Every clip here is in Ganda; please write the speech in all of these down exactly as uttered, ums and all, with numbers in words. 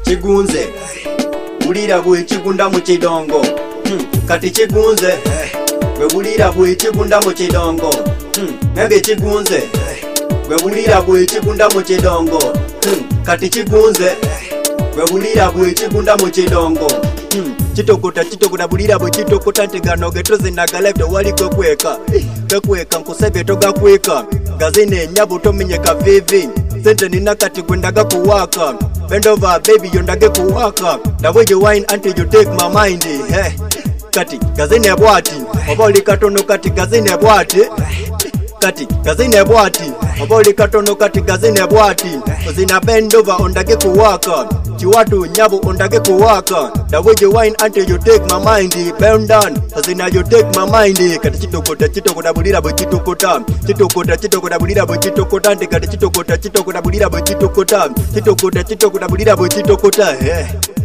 Chigunze Bulira bwe chigunda mu kidongo hmm. Kati chigunze Bwe bulira bwe chigunda mu kidongo hmm. Maybe chigunze Bwe bulira bwe chigunda mu kidongo hmm. Kati chigunze Bwe bulira bwe chigunda mu kidongo hmm. Chitokota chitokota bulira bwe chitokota ntigano getoze nagala fto wali kwe kweka Kweka nkusebye toga kweka Gazine nyabu tomenyeka vivi Sente nina kati gwendaga kuwaka Bend over baby yondage kuwaka The way you whine until you take my mind hey. Kati gazine bwati Oboli katono kati gazine bwati Kati gazine bwati Oboli katono kati gazine bwati Ozina bend over ondage kuwaka Chiwatu nyabu ondage kuwaka The way you whine until you take my mind Bend down Ozina you take my mind Kati chitokota chitokota bulira bwe chitokota Chitokota chitokota bulira bwe chitokota Kati chitokota chitokota bulira bwe chitokota Chitokota chitokota bulira bwe chitokota hey.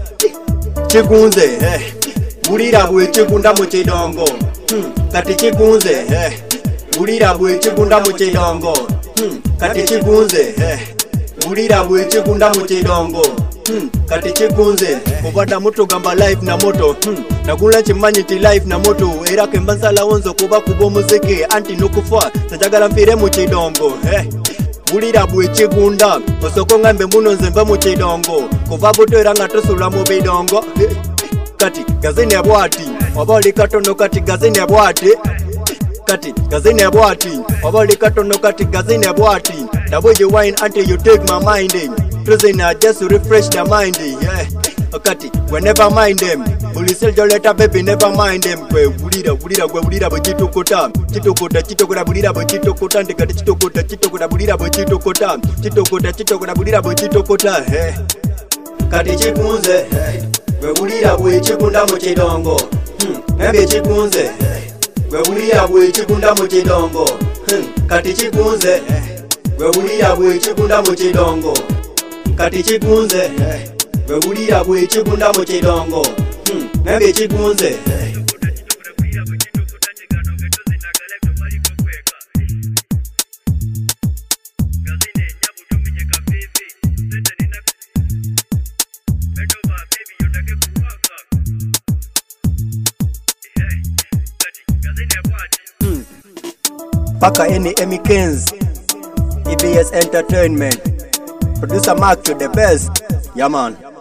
Chigunze hey. Bulira bwe chigunda mu kidongo hmm. Kati chigunze hey. Bulira bwe chigunda mu kidongo hmm. Kati chigunze hey. Bulira bwe chigunda mu kidongo hmm. Kati chigunze Kubata muto gamba life na moto hmm. Nagula chimanyi ti life na moto Era kembansala onzo kuba kubo muziki Anti nukufa Sajagala mpire mu kidongo hey. Bulira bwe chigunda Osoko ngambe mbuno nzemba mu kidongo Kuva buto era nga tosula mu bidongo hey. Kati gazine ya bwati Oboli katono kati gazine ya bwati Kati gazine ya bwati Oboli katono kati gazine ya bwati The way you whine until you take my mind Prisoner just to refresh the mind yeah. Kati we never mind them Bully sell your letter baby never mind them Kwe bulira bulira kwe bulira bwe chitokota Chitokota chitokota bulira bwe chitokota Kati chitokota chitokota bulira bwe chitokota Chitokota chitokota bulira bwe chitokota hey. Kati chikunze hey. Bwe bulira bwe chigunda mu kidongo hmm. Maybe chigunze Bwe bulira bwe chigunda mu kidongo hmm. Kati chigunze Bwe bulira bwe chigunda mu kidongo Kati chigunze Bwe bulira bwe chigunda mu kidongo hmm. Maybe chigunze Paka any Emmy Kens E B S Entertainment Producer Mark to the best Yeah man